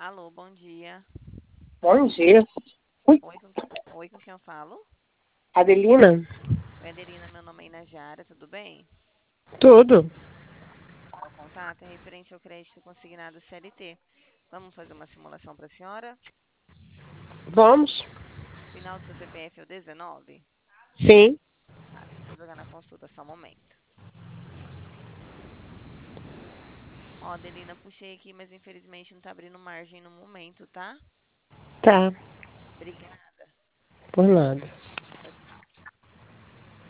Alô, bom dia. Bom dia. Ui, Oi, com quem eu falo? Adelina? Oi, Adelina, meu nome é Inajara, tudo bem? Tudo. Meu contato é referente ao crédito consignado CLT. Vamos fazer uma simulação para a senhora? Vamos? Final do seu CPF é o 19? Sim. Tá, deixa eu jogar na consulta, só um momento. Ó, Adelina, puxei aqui, mas infelizmente não tá abrindo margem no momento, tá? Tá. Obrigada. Por nada.